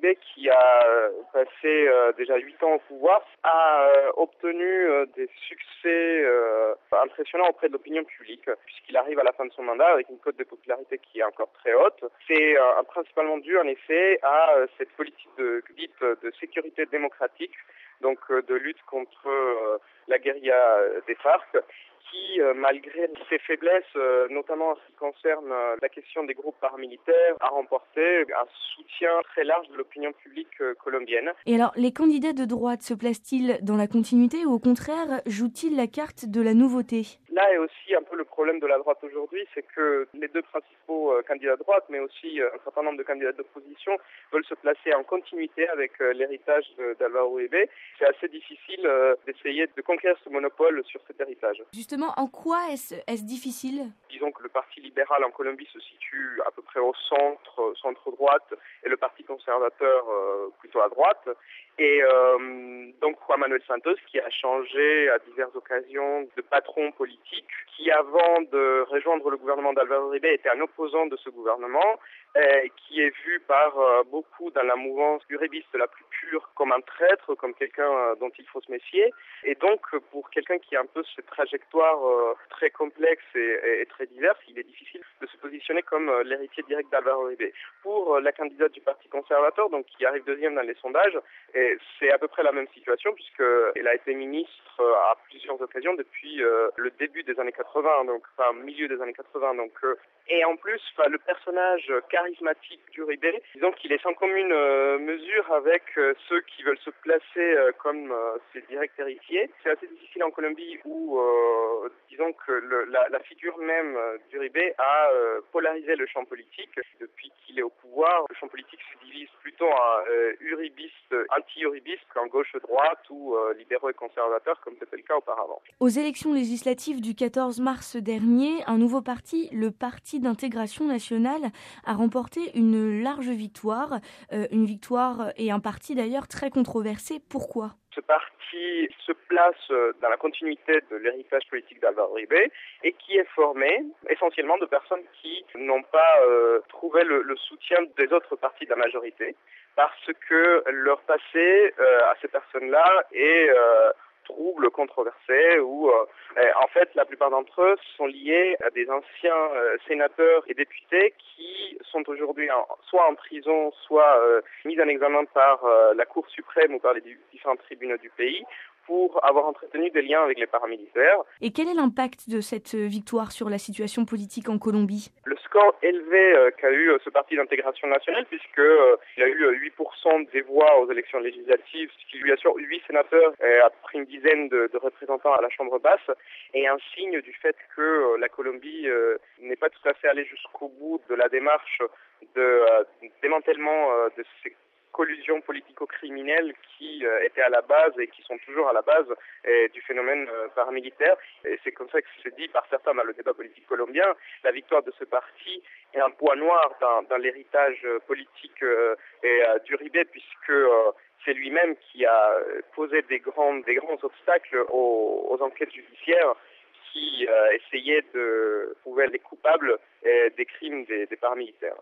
Uribe, qui a passé déjà 8 ans au pouvoir, a obtenu des succès impressionnants auprès de l'opinion publique, puisqu'il arrive à la fin de son mandat avec une cote de popularité qui est encore très haute. C'est principalement dû en effet à cette politique dite de sécurité démocratique, donc de lutte contre la guérilla des FARC, qui, malgré ses faiblesses, notamment en ce qui concerne la question des groupes paramilitaires, a remporté un soutien très large de l'opinion publique colombienne. Et alors, les candidats de droite se placent-ils dans la continuité ou au contraire, jouent-ils la carte de la nouveauté ? Là est aussi un peu le problème de la droite aujourd'hui, c'est que les deux principaux candidats de droite, mais aussi un certain nombre de candidats d'opposition, veulent se placer en continuité avec l'héritage d'Álvaro Uribe. C'est assez difficile d'essayer de conquérir ce monopole sur cet héritage. Justement, en quoi est-ce difficile ? Disons que le Parti libéral en Colombie se situe à peu près au centre-droite, et le Parti conservateur plutôt à droite. Et donc Juan Manuel Santos, qui a changé à diverses occasions de patron politique, qui avant de rejoindre le gouvernement d'Álvaro Uribe était un opposant de ce gouvernement, qui est vu par beaucoup dans la mouvance uribiste la plus pure comme un traître, comme quelqu'un dont il faut se méfier. Et donc pour quelqu'un qui a un peu cette trajectoire très complexe et très diverse, il est difficile de se positionner comme l'héritier direct d'Álvaro Uribe. Pour la candidate du Parti conservateur, donc qui arrive deuxième dans les sondages, c'est à peu près la même situation puisqu'elle a été ministre à plusieurs occasions depuis le début des années 80, donc enfin milieu des années 80. Donc et en plus, le personnage charismatique d'Uribe, disons qu'il est sans commune mesure avec ceux qui veulent se placer comme ses directs héritiers. C'est assez difficile en Colombie où, disons que la figure même d'Uribe a polarisé le champ politique. Depuis qu'il est au pouvoir, le champ politique se divise plutôt en uribistes, anti-uribistes qu'en gauche-droite ou libéraux et conservateurs, comme c'était le cas auparavant. Aux élections législatives du 14 mars dernier, un nouveau parti, le Parti d'intégration nationale, a remporté une large victoire. Une victoire et un parti d'ailleurs très controversé. Pourquoi ? Ce parti se place dans la continuité de l'héritage politique d'Álvaro Uribe et qui est formé essentiellement de personnes qui n'ont pas trouvé le soutien des autres partis de la majorité parce que leur passé à ces personnes-là est troubles, controversés, où en fait la plupart d'entre eux sont liés à des anciens sénateurs et députés qui sont aujourd'hui soit en prison, soit mis en examen par la Cour suprême ou par les différents tribunaux du pays pour avoir entretenu des liens avec les paramilitaires. Et quel est l'impact de cette victoire sur la situation politique en Colombie ? Le score élevé qu'a eu ce parti d'intégration nationale, puisqu'il a eu 8% des voix aux élections législatives, ce qui lui assure 8 sénateurs et à peu près une dizaine de représentants à la Chambre basse, est un signe du fait que la Colombie n'est pas tout à fait allée jusqu'au bout de la démarche de démantèlement de ces collusions politico-criminelles qui étaient à la base et qui sont toujours à la base du phénomène paramilitaire. Et c'est comme ça que c'est dit par certains dans le débat politique colombien. La victoire de ce parti est un point noir dans l'héritage politique d'Uribe, puisque c'est lui-même qui a posé des grands obstacles aux enquêtes judiciaires qui essayaient de trouver les coupables des crimes des paramilitaires.